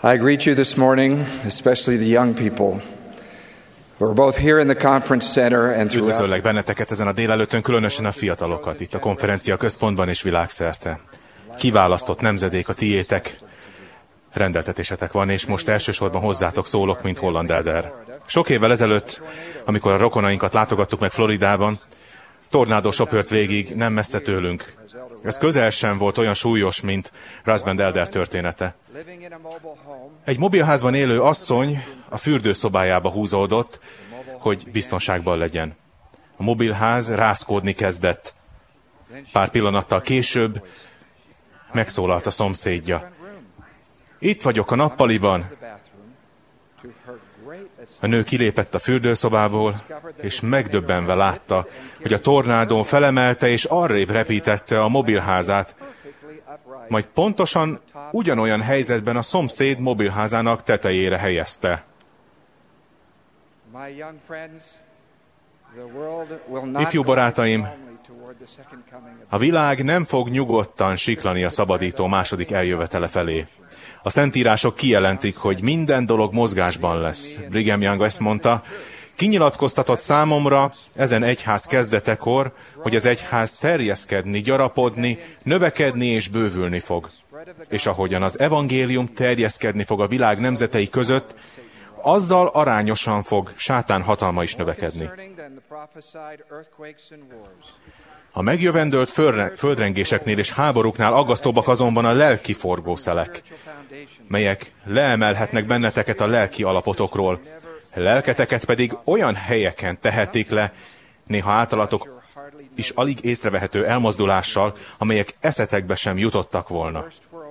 I greet you this morning, especially the young people who are both here in the conference center and throughout. Üdvözöllek benneteket ezen a délelőttön, különösen a fiatalokat itt a konferencia központban és világszerte. Kiválasztott nemzedék a tiétek, rendeltetésetek van, és most elsősorban hozzátok szólok, mint Holland Elder. Sok évvel ezelőtt, amikor a rokonainkat látogattuk meg Floridában, tornádó söpört végig nem messze tőlünk. Ez közel sem volt olyan súlyos, mint Rasband Elder története. Egy mobilházban élő asszony a fürdőszobájába húzódott, hogy biztonságban legyen. A mobilház rázkódni kezdett. Pár pillanattal később megszólalt a szomszédja. Itt vagyok a nappaliban. A nő kilépett a fürdőszobából, és megdöbbenve látta, hogy a tornádó felemelte és arrébb repítette a mobilházát, majd pontosan ugyanolyan helyzetben a szomszéd mobilházának tetejére helyezte. Ifjú barátaim, a világ nem fog nyugodtan siklani a szabadító második eljövetele felé. A szentírások kijelentik, hogy minden dolog mozgásban lesz. Brigham Young ezt mondta, kinyilatkoztatott számomra ezen egyház kezdetekor, hogy az egyház terjeszkedni, gyarapodni, növekedni és bővülni fog. És ahogyan az evangélium terjeszkedni fog a világ nemzetei között, azzal arányosan fog sátán hatalma is növekedni. A megjövendölt földrengéseknél és háborúknál aggasztóbbak azonban a lelki forgószelek, melyek leemelhetnek benneteket a lelki alapotokról, lelketeket pedig olyan helyeken tehetik le, néha általatok is alig észrevehető elmozdulással, amelyek eszetekbe sem jutottak volna.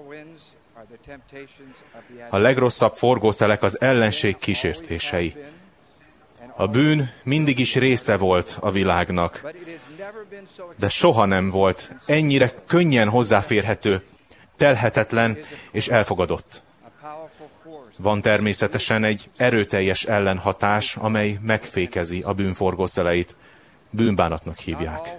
A legrosszabb forgószelek az ellenség kísértései. A bűn mindig is része volt a világnak, de soha nem volt ennyire könnyen hozzáférhető, telhetetlen és elfogadott. Van természetesen egy erőteljes ellenhatás, amely megfékezi a bűn forgószeleit. Bűnbánatnak hívják.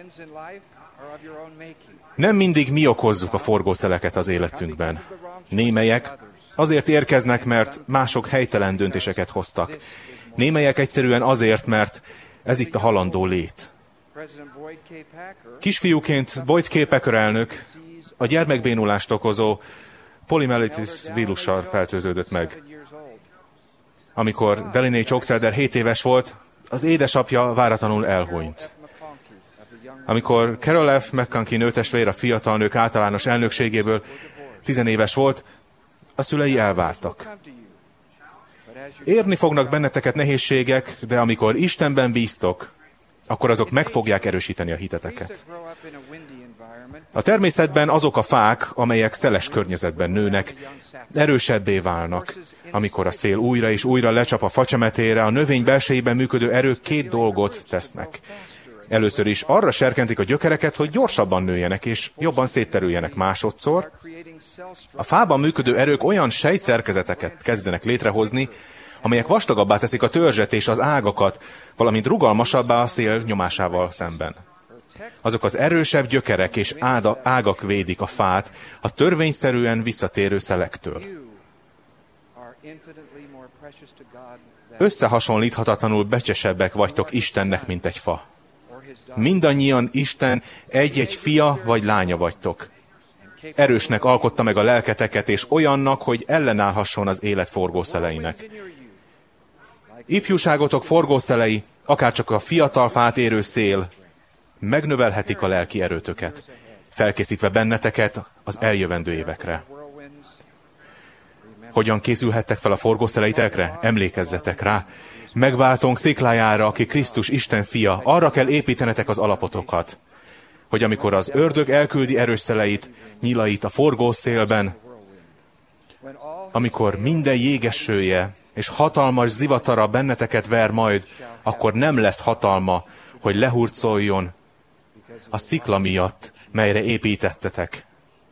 Nem mindig mi okozzuk a forgószeleket az életünkben. Némelyek azért érkeznek, mert mások helytelen döntéseket hoztak. Némelyek egyszerűen azért, mert ez itt a halandó lét. Kisfiúként Boyd K. Packer elnök a gyermekbénulást okozó poliomyelitis vírussal fertőződött meg. Amikor Delaney Chokeselder 7 éves volt, az édesapja váratlanul elhunyt. Amikor Carol F. McConkie nőtestvér a fiatal nők általános elnökségéből 10 éves volt, a szülei elváltak. Érni fognak benneteket nehézségek, de amikor Istenben bíztok, akkor azok meg fogják erősíteni a hiteteket. A természetben azok a fák, amelyek szeles környezetben nőnek, erősebbé válnak. Amikor a szél újra és újra lecsap a facsemetére, a növény belsejében működő erők 2 dolgot tesznek. Először is arra serkentik a gyökereket, hogy gyorsabban nőjenek és jobban szétterüljenek. Másodszor a fában működő erők olyan sejtszerkezeteket kezdenek létrehozni, amelyek vastagabbá teszik a törzset és az ágakat, valamint rugalmasabbá a szél nyomásával szemben. Azok az erősebb gyökerek és ágak védik a fát a törvényszerűen visszatérő szelektől. Összehasonlíthatatlanul becsesebbek vagytok Istennek, mint egy fa. Mindannyian Isten egy-egy fia vagy lánya vagytok. Erősnek alkotta meg a lelketeket, és olyannak, hogy ellenállhasson az élet forgószeleinek. Ifjúságotok forgószelei, akárcsak a fiatal fát érő szél, megnövelhetik a lelki erőtöket, felkészítve benneteket az eljövendő évekre. Hogyan készülhettek fel a forgószeleitekre? Emlékezzetek rá! Megváltónk sziklájára, aki Krisztus Isten fia, arra kell építenetek az alapotokat, hogy amikor az ördög elküldi erős szeleit, nyilait a forgószélben, amikor minden jégesője és hatalmas zivatara benneteket ver majd, akkor nem lesz hatalma, hogy lehurcoljon a szikla miatt, melyre építettetek.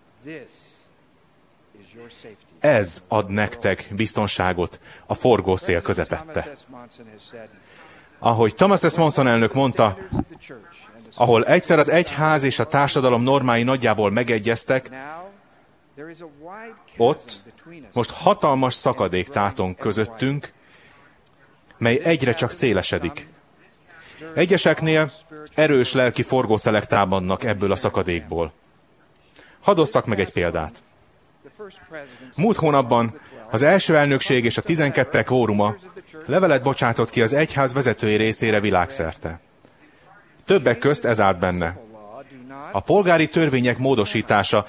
Ez ad nektek biztonságot a forgószél közepette. Ahogy Thomas S. Monson elnök mondta, ahol egyszer az egyház és a társadalom normái nagyjából megegyeztek, Ott most hatalmas szakadék tátong közöttünk, mely egyre csak szélesedik. Egyeseknél erős lelki forgószelek támadnak ebből a szakadékból. Hadd osszak meg egy példát. Múlt hónapban az első elnökség és a 12 kvóruma levelet bocsátott ki az egyház vezetői részére világszerte. Többek közt ez állt benne. A polgári törvények módosítása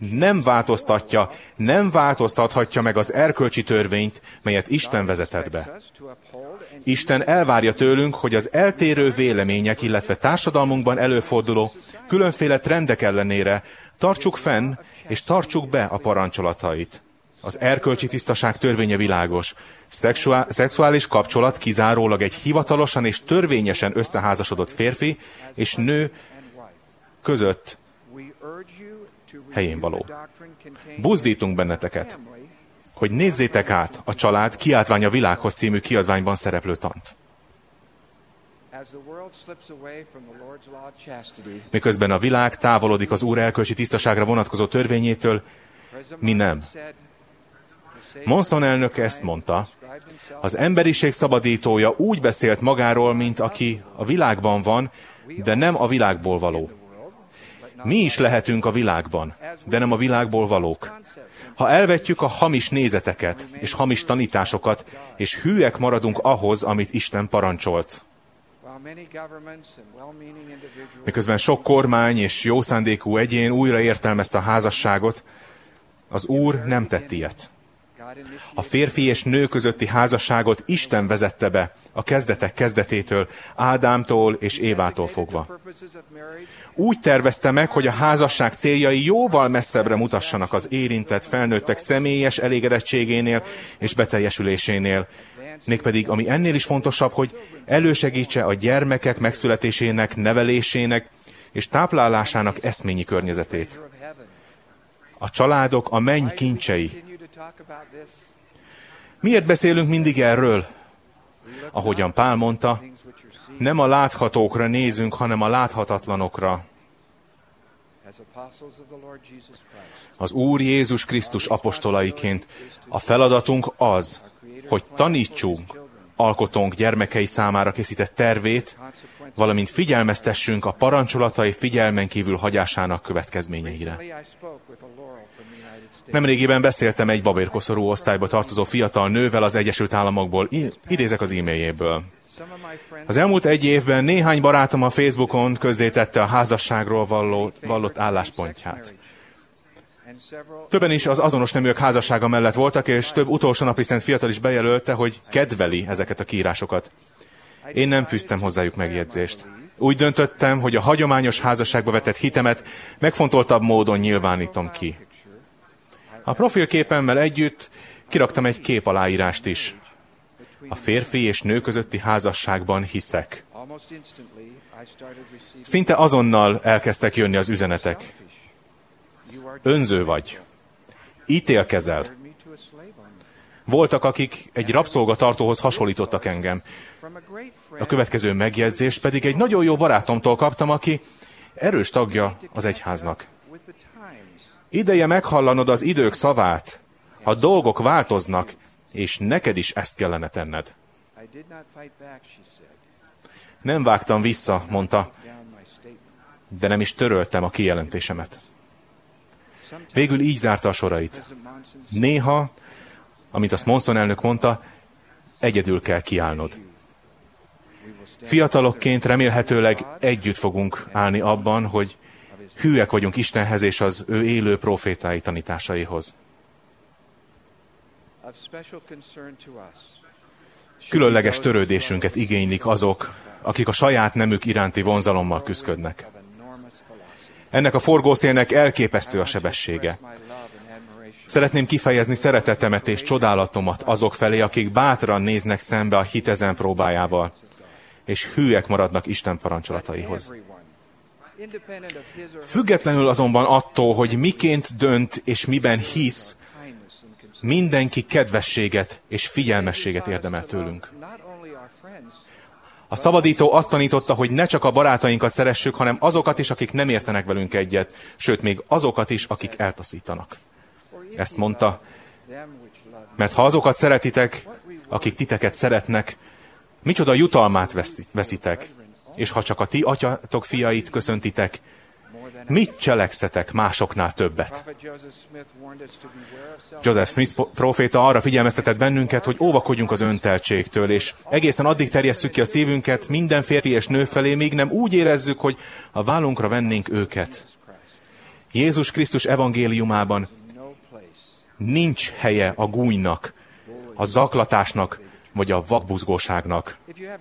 nem változtathatja meg az erkölcsi törvényt, melyet Isten vezetett be. Isten elvárja tőlünk, hogy az eltérő vélemények, illetve társadalmunkban előforduló különféle trendek ellenére tartsuk fenn és tartsuk be a parancsolatait. Az erkölcsi tisztaság törvénye világos. Szexuális kapcsolat kizárólag egy hivatalosan és törvényesen összeházasodott férfi és nő között helyén való. Buzdítunk benneteket, hogy nézzétek át a Család Kiáltvány a világhoz című kiadványban szereplő tant. Miközben a világ távolodik az Úr erkölcsi tisztaságra vonatkozó törvényétől, mi nem. Monson elnök ezt mondta, az emberiség szabadítója úgy beszélt magáról, mint aki a világban van, de nem a világból való. Mi is lehetünk a világban, de nem a világból valók. Ha elvetjük a hamis nézeteket és hamis tanításokat, és hűek maradunk ahhoz, amit Isten parancsolt. Miközben sok kormány és jószándékú egyén újra értelmezte a házasságot, az Úr nem tett ilyet. A férfi és nő közötti házasságot Isten vezette be a kezdetek kezdetétől, Ádámtól és Évától fogva. Úgy tervezte meg, hogy a házasság céljai jóval messzebbre mutassanak az érintett felnőttek személyes elégedettségénél és beteljesülésénél, mégpedig ami ennél is fontosabb, hogy elősegítse a gyermekek megszületésének, nevelésének és táplálásának eszményi környezetét. A családok a menny kincsei. Miért beszélünk mindig erről? Ahogyan Pál mondta, nem a láthatókra nézünk, hanem a láthatatlanokra. Az Úr Jézus Krisztus apostolaiként a feladatunk az, hogy tanítsunk alkotónk gyermekei számára készített tervét, valamint figyelmeztessünk a parancsolatai figyelmen kívül hagyásának következményeire. Nemrégiben beszéltem egy babérkoszorú osztályba tartozó fiatal nővel az Egyesült Államokból. Idézek az e-mailjéből. Az elmúlt egy évben néhány barátom a Facebookon közzétette a házasságról vallott álláspontját. Többen is az azonos neműek házassága mellett voltak, és több utolsó napi szent fiatal is bejelölte, hogy kedveli ezeket a kiírásokat. Én nem fűztem hozzájuk megjegyzést. Úgy döntöttem, hogy a hagyományos házasságba vetett hitemet megfontoltabb módon nyilvánítom ki. A profilképemmel együtt kiraktam egy képaláírást is. A férfi és nő közötti házasságban hiszek. Szinte azonnal elkezdtek jönni az üzenetek. Önző vagy. Ítélkezel. Voltak, akik egy rabszolgatartóhoz hasonlítottak engem. A következő megjegyzést pedig egy nagyon jó barátomtól kaptam, aki erős tagja az egyháznak. Ideje meghallanod az idők szavát. A dolgok változnak, és neked is ezt kellene tenned. Nem vágtam vissza, mondta, de nem is töröltem a kijelentésemet. Végül így zárta a sorait. Néha, amint azt Monson elnök mondta, egyedül kell kiállnod. Fiatalokként remélhetőleg együtt fogunk állni abban, hogy hűek vagyunk Istenhez és az ő élő profétái tanításaihoz. Különleges törődésünket igénylik azok, akik a saját nemük iránti vonzalommal küszködnek. Ennek a forgószélnek elképesztő a sebessége. Szeretném kifejezni szeretetemet és csodálatomat azok felé, akik bátran néznek szembe a hit ezen próbájával, és hűek maradnak Isten parancsolataihoz. Függetlenül azonban attól, hogy miként dönt és miben hisz, mindenki kedvességet és figyelmességet érdemel tőlünk. A szabadító azt tanította, hogy ne csak a barátainkat szeressük, hanem azokat is, akik nem értenek velünk egyet, sőt, még azokat is, akik eltaszítanak. Ezt mondta, mert ha azokat szeretitek, akik titeket szeretnek, micsoda jutalmát veszitek, és ha csak a ti atyatok fiait köszöntitek, mit cselekszetek másoknál többet? Joseph Smith próféta arra figyelmeztetett bennünket, hogy óvakodjunk az önteltségtől, és egészen addig terjesszük ki a szívünket minden férfi és nő felé, míg nem úgy érezzük, hogy a vállunkra vennénk őket. Jézus Krisztus evangéliumában nincs helye a gúnynak, a zaklatásnak, vagy a vakbuzgóságnak.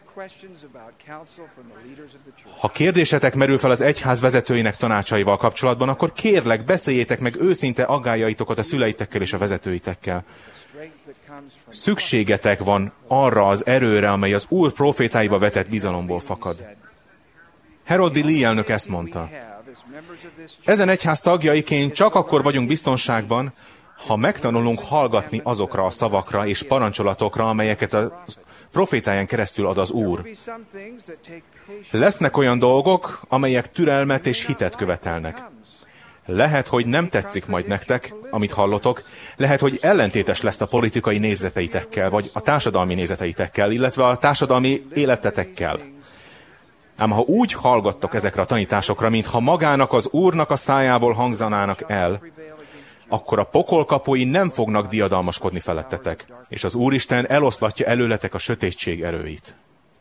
Ha kérdésetek merül fel az egyház vezetőinek tanácsaival kapcsolatban, akkor kérlek, beszéljétek meg őszinte aggályaitokat a szüleitekkel és a vezetőitekkel. Szükségetek van arra az erőre, amely az Úr profétáiba vetett bizalomból fakad. Harold D. Lee elnök ezt mondta. Ezen egyház tagjaiként csak akkor vagyunk biztonságban, ha megtanulunk hallgatni azokra a szavakra és parancsolatokra, amelyeket a profétáján keresztül ad az Úr. Lesznek olyan dolgok, amelyek türelmet és hitet követelnek. Lehet, hogy nem tetszik majd nektek, amit hallotok, lehet, hogy ellentétes lesz a politikai nézeteitekkel, vagy a társadalmi nézeteitekkel, illetve a társadalmi életetekkel. Ám ha úgy hallgattok ezekre a tanításokra, mintha magának az Úrnak a szájából hangzanának el, akkor a pokol kapui nem fognak diadalmaskodni felettetek, és az Úristen eloszlatja előletek a sötétség erőit.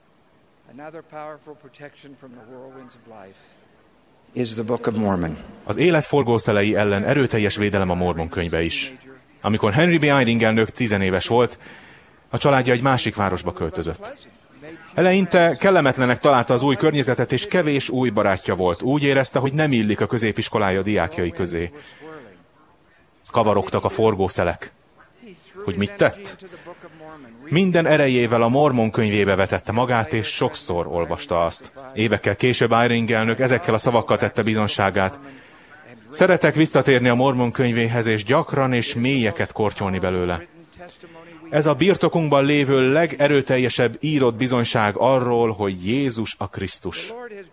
Az élet forgószelei ellen erőteljes védelem a Mormon könyve is. Amikor Henry B. Eyring elnök 10 éves volt, a családja egy másik városba költözött. Eleinte kellemetlenek találta az új környezetet, és kevés új barátja volt. Úgy érezte, hogy nem illik a középiskolája diákjai közé. Kavarogtak a forgószelek. Hogy mit tett? Minden erejével a Mormon könyvébe vetette magát, és sokszor olvasta azt. Évekkel később Eyring elnök ezekkel a szavakkal tette bizonságát. Szeretek visszatérni a Mormon könyvéhez, és gyakran és mélyeket kortyolni belőle. Ez a birtokunkban lévő legerőteljesebb írott bizonyság arról, hogy Jézus a Krisztus.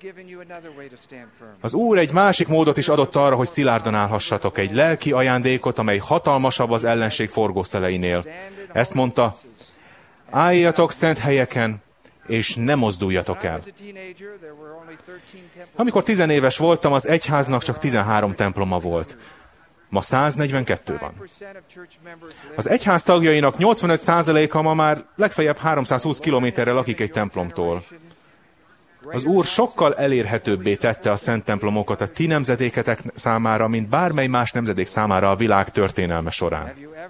Az Úr egy másik módot is adott arra, hogy szilárdan állhassatok, egy lelki ajándékot, amely hatalmasabb az ellenség forgószeleinél. Ezt mondta, álljatok szent helyeken, és ne mozduljatok el. Amikor 10 éves voltam, az egyháznak csak 13 temploma volt. Ma 142 van. Az egyház tagjainak 85%-a ma már legfeljebb 320 kilométerre lakik egy templomtól. Az Úr sokkal elérhetőbbé tette a szent templomokat a ti nemzedéketek számára, mint bármely más nemzedék számára a világ történelme során.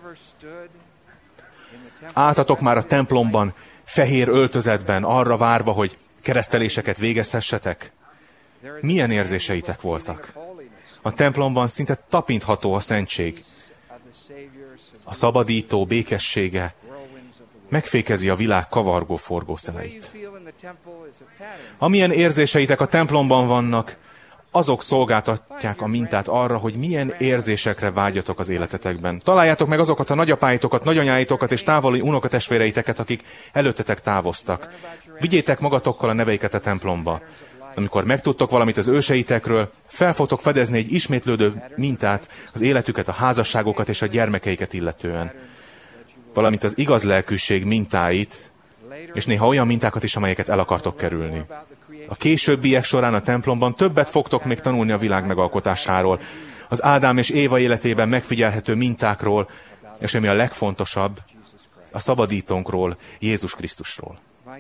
Álltatok már a templomban, fehér öltözetben, arra várva, hogy kereszteléseket végezhessetek? Milyen érzéseitek voltak? A templomban szinte tapintható a szentség. A szabadító békessége megfékezi a világ kavargó forgószeleit. Amilyen érzéseitek a templomban vannak, azok szolgáltatják a mintát arra, hogy milyen érzésekre vágyatok az életetekben. Találjátok meg azokat a nagyapáitokat, nagyanyáitokat és távoli unokatestvéreiteket, akik előttetek távoztak. Vigyétek magatokkal a neveiket a templomba. Amikor megtudtok valamit az őseitekről, fel fogtok fedezni egy ismétlődő mintát, az életüket, a házasságokat és a gyermekeiket illetően. Valamint az igaz lelkűség mintáit, és néha olyan mintákat is, amelyeket el akartok kerülni. A későbbiek során a templomban többet fogtok még tanulni a világ megalkotásáról, az Ádám és Éva életében megfigyelhető mintákról, és ami a legfontosabb, a szabadítónkról, Jézus Krisztusról.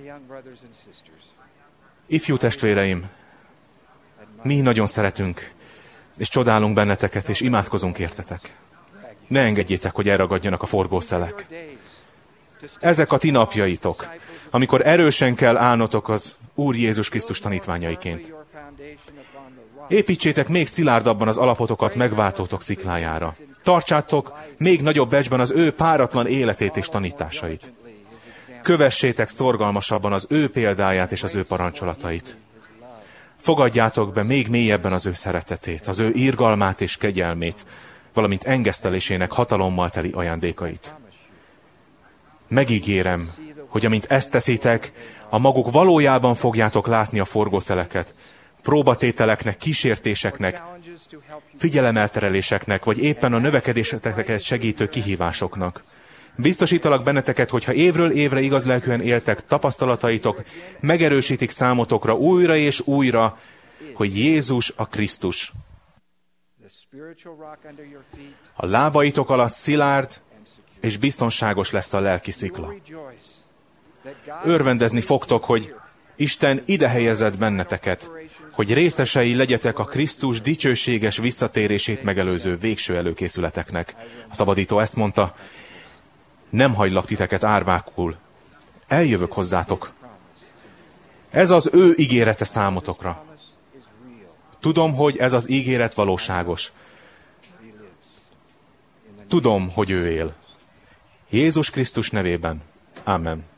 Ifjú testvéreim, mi nagyon szeretünk, és csodálunk benneteket, és imádkozunk értetek. Ne engedjétek, hogy elragadjanak a forgószelek. Ezek a ti napjaitok, amikor erősen kell állnotok az Úr Jézus Krisztus tanítványaiként. Építsétek még szilárdabban az alapotokat megváltótok sziklájára. Tartsátok még nagyobb becsben az ő páratlan életét és tanításait. Kövessétek szorgalmasabban az ő példáját és az ő parancsolatait. Fogadjátok be még mélyebben az ő szeretetét, az ő irgalmát és kegyelmét, valamint engesztelésének hatalommal teli ajándékait. Megígérem, hogy amint ezt teszitek, a maguk valójában fogjátok látni a forgószeleket, próbatételeknek, kísértéseknek, figyelemeltereléseknek, vagy éppen a növekedéseteket segítő kihívásoknak. Biztosítalak benneteket, hogyha évről évre igaz lelkűen éltek, tapasztalataitok megerősítik számotokra újra és újra, hogy Jézus a Krisztus. A lábaitok alatt szilárd és biztonságos lesz a lelki szikla. Örvendezni fogtok, hogy Isten ide helyezett benneteket, hogy részesei legyetek a Krisztus dicsőséges visszatérését megelőző végső előkészületeknek. A szabadító ezt mondta, nem hagylak titeket árvákul, eljövök hozzátok. Ez az ő ígérete számotokra. Tudom, hogy ez az ígéret valóságos. Tudom, hogy ő él. Jézus Krisztus nevében. Amen.